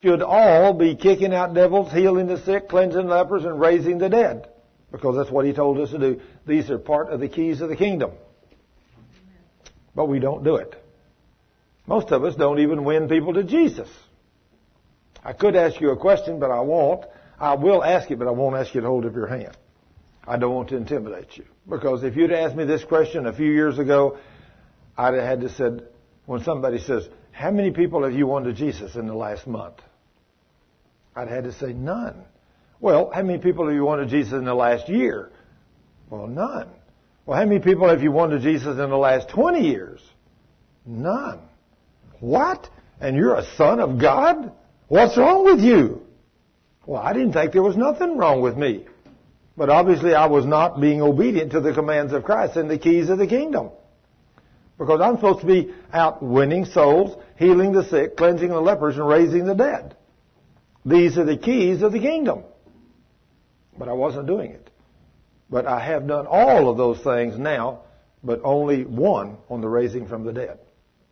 should all be kicking out devils, healing the sick, cleansing lepers, and raising the dead. Because that's what He told us to do. These are part of the keys of the kingdom. But we don't do it. Most of us don't even win people to Jesus. I could ask you a question, but I won't. I will ask it, but I won't ask you to hold up your hand. I don't want to intimidate you. Because if you'd asked me this question a few years ago, I'd have had to said, when somebody says, how many people have you won to Jesus in the last month? I'd had to say, none. Well, how many people have you won to Jesus in the last year? Well, none. Well, how many people have you won to Jesus in the last 20 years? None. What? And you're a son of God? What's wrong with you? Well, I didn't think there was nothing wrong with me. But obviously I was not being obedient to the commands of Christ and the keys of the kingdom. Because I'm supposed to be out winning souls, healing the sick, cleansing the lepers, and raising the dead. These are the keys of the kingdom. But I wasn't doing it. But I have done all of those things now, but only one on the raising from the dead.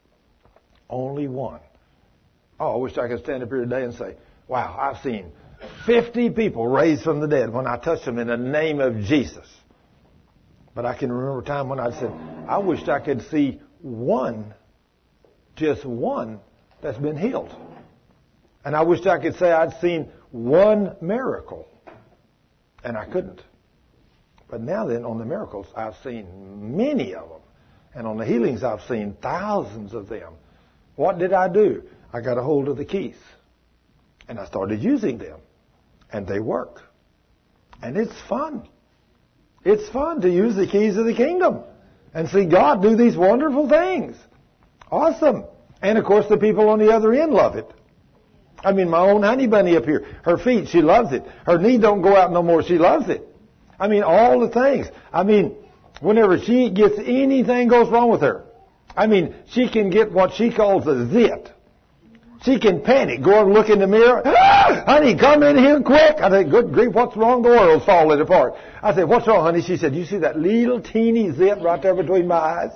Only one. Oh, I wish I could stand up here today and say, wow, I've seen 50 people raised from the dead when I touched them in the name of Jesus. But I can remember a time when I said, I wished I could see one, just one, that's been healed. And I wished I could say I'd seen one miracle. And I couldn't. But now then, on the miracles, I've seen many of them. And on the healings, I've seen thousands of them. What did I do? I got a hold of the keys. And I started using them. And they work. And it's fun. It's fun to use the keys of the kingdom. And see God do these wonderful things. Awesome. And of course, the people on the other end love it. I mean, my own honey bunny up here. Her feet, she loves it. Her knee don't go out no more. She loves it. I mean, all the things. I mean, whenever she gets anything goes wrong with her. I mean, she can get what she calls a zit. She can panic, go and look in the mirror. Ah, honey, come in here quick. I think, good grief, what's wrong? The world's falling apart. I said, what's wrong, honey? She said, you see that little teeny zit right there between my eyes?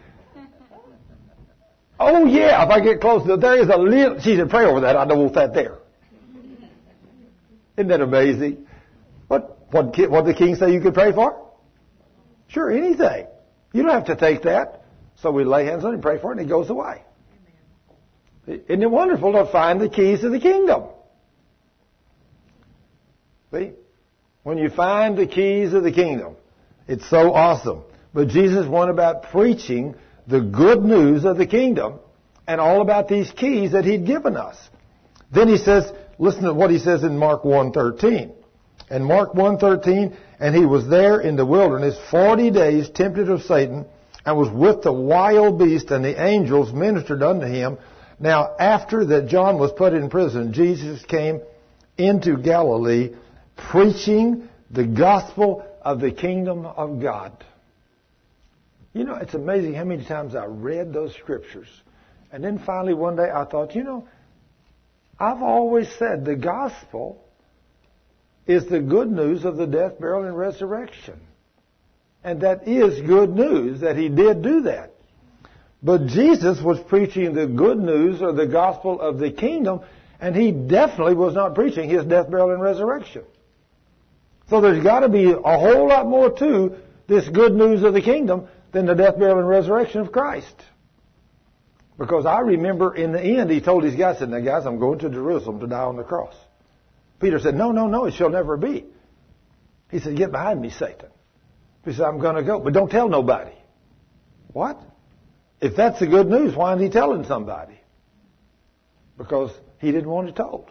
Oh, yeah, if I get close, there is a little... She said, pray over that. I don't want that there. Isn't that amazing? What did the king say you could pray for? Sure, anything. You don't have to take that. So we lay hands on it and pray for it, and it goes away. Isn't it wonderful to find the keys to the kingdom? See? When you find the keys of the kingdom, it's so awesome. But Jesus went about preaching the good news of the kingdom and all about these keys that He'd given us. Then He says, listen to what He says in Mark 1:13. In Mark 1:13, and He was there in the wilderness 40 days, tempted of Satan, and was with the wild beast, and the angels ministered unto Him. Now, after that John was put in prison, Jesus came into Galilee, preaching the gospel of the kingdom of God. You know, it's amazing how many times I read those scriptures. And then finally one day I thought, I've always said the gospel is the good news of the death, burial, and resurrection. And that is good news that He did do that. But Jesus was preaching the good news or the gospel of the kingdom, and He definitely was not preaching His death, burial, and resurrection. So there's got to be a whole lot more to this good news of the kingdom than the death, burial, and resurrection of Christ. Because I remember in the end, He told His guys, now guys, I'm going to Jerusalem to die on the cross. Peter said, no, it shall never be. He said, get behind me, Satan. He said, I'm going to go, but don't tell nobody. What? If that's the good news, why isn't He telling somebody? Because He didn't want it told.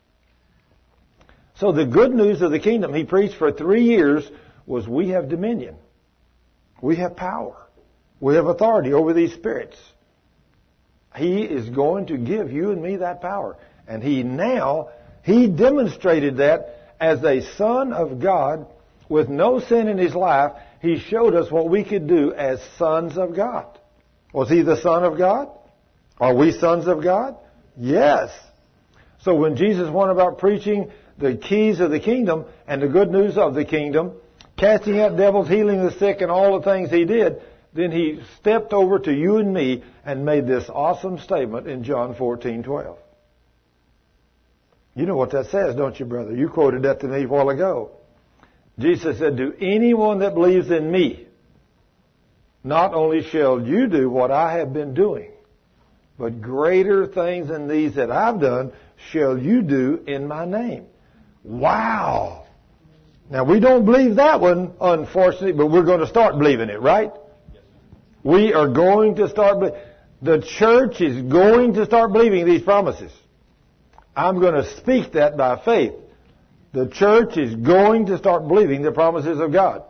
So the good news of the kingdom He preached for 3 years was we have dominion. We have power. We have authority over these spirits. He is going to give you and me that power. And He demonstrated that as a Son of God with no sin in His life. He showed us what we could do as sons of God. Was He the Son of God? Are we sons of God? Yes. So when Jesus went about preaching the keys of the kingdom and the good news of the kingdom, casting out devils, healing the sick, and all the things He did, then He stepped over to you and me and made this awesome statement in John 14:12. You know what that says, don't you, brother? You quoted that to me a while ago. Jesus said, "To anyone that believes in me, not only shall you do what I have been doing, but greater things than these that I've done shall you do in my name." Wow. Now, we don't believe that one, unfortunately, but we're going to start believing it, right? We are going to start believing. The church is going to start believing these promises. I'm going to speak that by faith. The church is going to start believing the promises of God.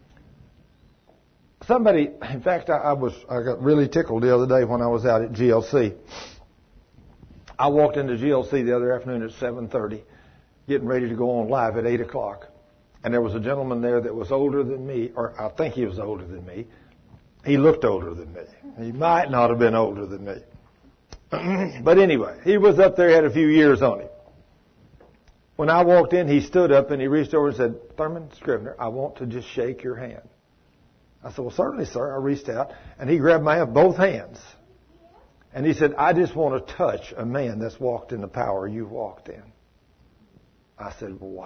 Somebody, in fact, I got really tickled the other day when I was out at GLC. I walked into GLC the other afternoon at 7:30, getting ready to go on live at 8 o'clock. And there was a gentleman there that was older than me, or I think he was older than me. He looked older than me. He might not have been older than me. But anyway, he was up there, had a few years on him. When I walked in, he stood up and he reached over and said, "Thurman Scrivener, I want to just shake your hand." I said, "Well, certainly, sir." I reached out and he grabbed my hand, both hands. And he said, "I just want to touch a man that's walked in the power you walked in." I said, "Wow."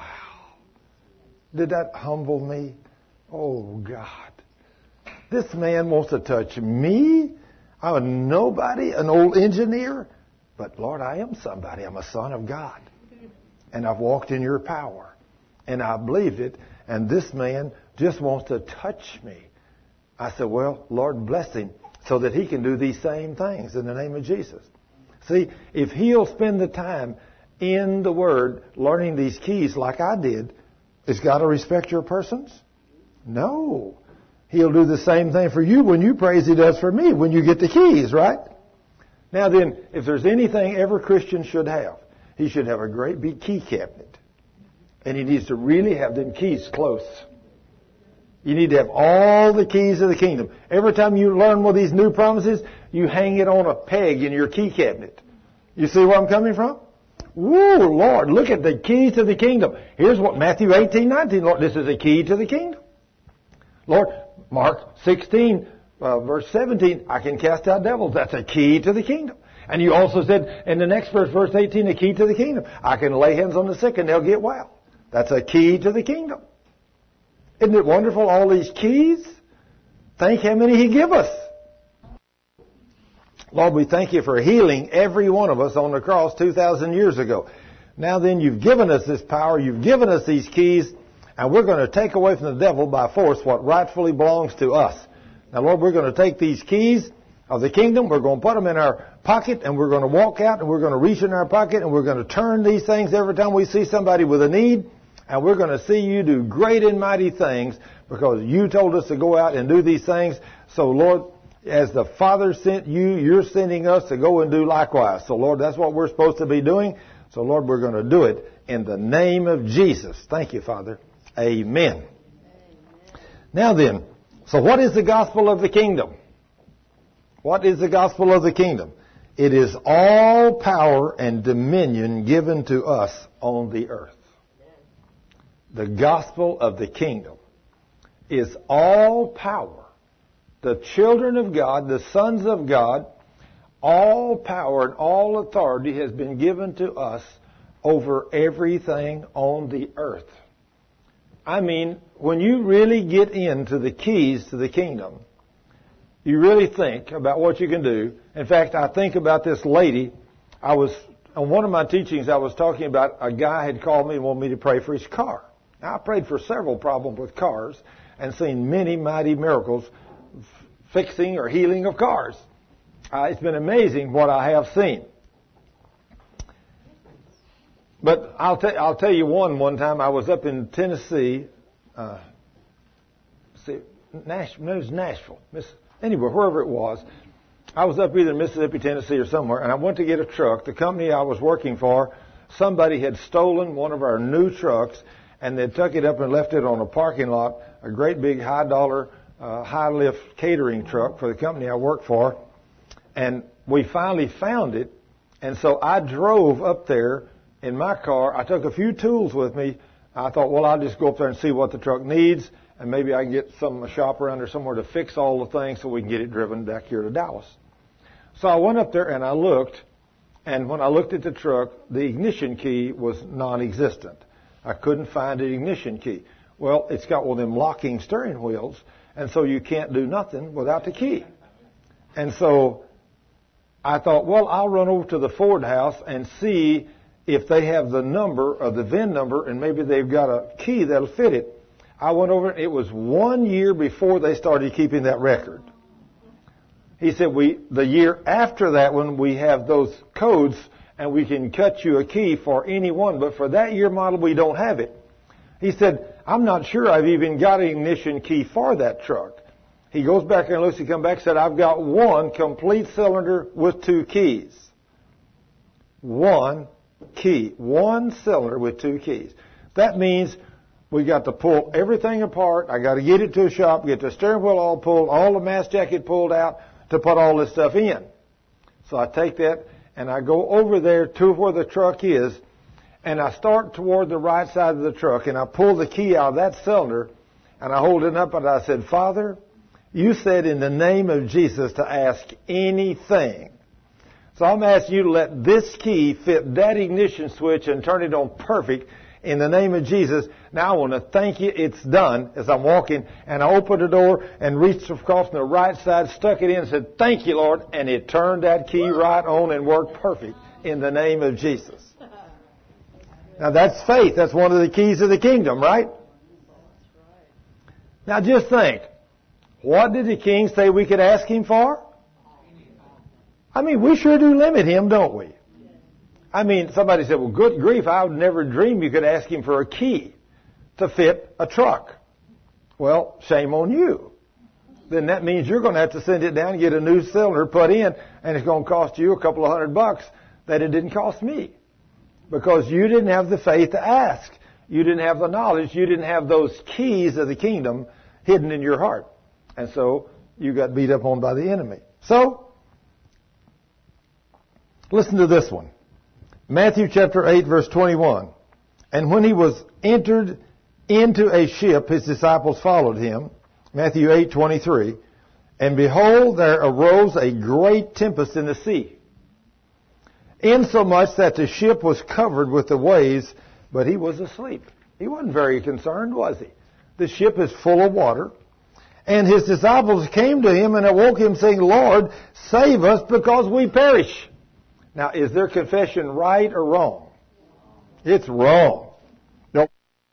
Did that humble me? Oh, God. This man wants to touch me? I'm a nobody, an old engineer. But, Lord, I am somebody. I'm a son of God. And I've walked in your power. And I believed it. And this man just wants to touch me. I said, "Well, Lord, bless him so that he can do these same things in the name of Jesus." See, if he'll spend the time in the Word learning these keys like I did, is God a respecter of persons? No. He'll do the same thing for you when you pray as He does for me when you get the keys, right? Now then, if there's anything every Christian should have, he should have a great big key cabinet. And he needs to really have them keys close. You need to have all the keys of the kingdom. Every time you learn one of these new promises, you hang it on a peg in your key cabinet. You see where I'm coming from? Woo, Lord, look at the key to the kingdom. Here's what Matthew 18:19, Lord, this is a key to the kingdom. Lord, Mark 16, verse 17, I can cast out devils. That's a key to the kingdom. And you also said in the next verse, verse 18, a key to the kingdom. I can lay hands on the sick and they'll get well. That's a key to the kingdom. Isn't it wonderful, all these keys? Think how many He give us. Lord, we thank You for healing every one of us on the cross 2,000 years ago. Now then, You've given us this power, You've given us these keys, and we're going to take away from the devil by force what rightfully belongs to us. Now, Lord, we're going to take these keys of the kingdom, we're going to put them in our pocket, and we're going to walk out, and we're going to reach in our pocket, and we're going to turn these things every time we see somebody with a need, and we're going to see You do great and mighty things because You told us to go out and do these things. So, Lord, as the Father sent You, You're sending us to go and do likewise. So, Lord, that's what we're supposed to be doing. So, Lord, we're going to do it in the name of Jesus. Thank You, Father. Amen. Amen. Now then, so what is the gospel of the kingdom? What is the gospel of the kingdom? It is all power and dominion given to us on the earth. The gospel of the kingdom is all power. The children of God, the sons of God, all power and all authority has been given to us over everything on the earth. I mean, when you really get into the keys to the kingdom, you really think about what you can do. In fact, I think about this lady. On one of my teachings, I was talking about a guy had called me and wanted me to pray for his car. Now, I prayed for several problems with cars and seen many mighty miracles fixing or healing of cars. It's been amazing what I have seen. But I'll tell you one time I was up in Tennessee, Nashville, anywhere, wherever it was. I was up either in Mississippi, Tennessee, or somewhere, and I went to get a truck. The company I was working for, somebody had stolen one of our new trucks, and they took it up and left it on a parking lot, a great big high-dollar, high-lift catering truck for the company I worked for. And we finally found it, and so I drove up there in my car. I took a few tools with me. I thought, well, I'll just go up there and see what the truck needs, and maybe I can get a shop around there somewhere to fix all the things so we can get it driven back here to Dallas. So I went up there and I looked, And when I looked at the truck, the ignition key was non-existent. I couldn't find an ignition key. Well, it's got one of them locking steering wheels, and so you can't do nothing without the key. And so I thought, well, I'll run over to the Ford house and see if they have the number of the VIN number, and maybe they've got a key that'll fit it. I went over, and it was 1 year before they started keeping that record. He said, the year after that one, we have those codes, and we can cut you a key for any one, but for that year model, we don't have it. He said, I'm not sure I've even got an ignition key for that truck. He goes back and looks, he come back and said, I've got one complete cylinder with 2 keys. One key. One cylinder with 2 keys. That means we got to pull everything apart. I got to get it to a shop, get the steering wheel all pulled, all the mast jacket pulled out to put all this stuff in. So I take that and I go over there to where the truck is, and I start toward the right side of the truck, and I pull the key out of that cylinder, and I hold it up, and I said, Father, you said in the name of Jesus to ask anything. So I'm asking you to let this key fit that ignition switch and turn it on perfect in the name of Jesus. Now I want to thank you. It's done as I'm walking, and I opened the door and reached across on the right side, stuck it in, and said, thank you, Lord. And it turned that key right on and worked perfect in the name of Jesus. Now that's faith. That's one of the keys of the kingdom, right? Now just think. What did the king say we could ask him for? I mean, we sure do limit him, don't we? I mean, somebody said, well, good grief, I would never dream you could ask him for a key to fit a truck. Well, shame on you. Then that means you're going to have to send it down and get a new cylinder put in, and it's going to cost you a couple of $100 that it didn't cost me. Because you didn't have the faith to ask. You didn't have the knowledge. You didn't have those keys of the kingdom hidden in your heart. And so you got beat up on by the enemy. So, listen to this one. Matthew chapter 8, verse 21. And when he was entered into a ship, his disciples followed him. Matthew 8:23. And behold, there arose a great tempest in the sea, insomuch that the ship was covered with the waves, but he was asleep. He wasn't very concerned, was he? The ship is full of water. And his disciples came to him and awoke him, saying, Lord, save us, because we perish. Now, is their confession right or wrong? It's wrong. Nope.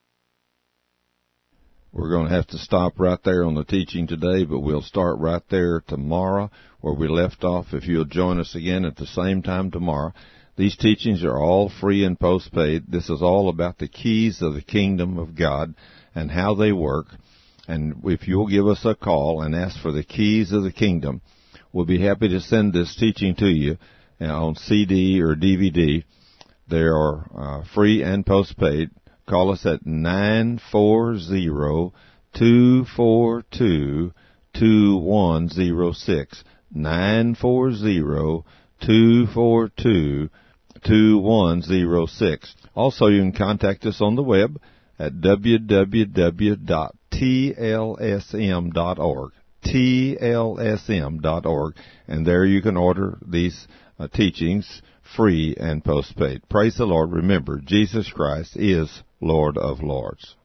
We're going to have to stop right there on the teaching today, but we'll start right there tomorrow where we left off. If you'll join us again at the same time tomorrow. These teachings are all free and postpaid. This is all about the keys of the kingdom of God and how they work. And if you'll give us a call and ask for the keys of the kingdom, we'll be happy to send this teaching to you on CD or DVD. They are free and postpaid. Call us at 940-242-2106. 940-242-2106. Also, you can contact us on the web at www.tlsm.org. tlsm.org. And there you can order these teachings free and postpaid. Praise the Lord. Remember, Jesus Christ is Lord of Lords.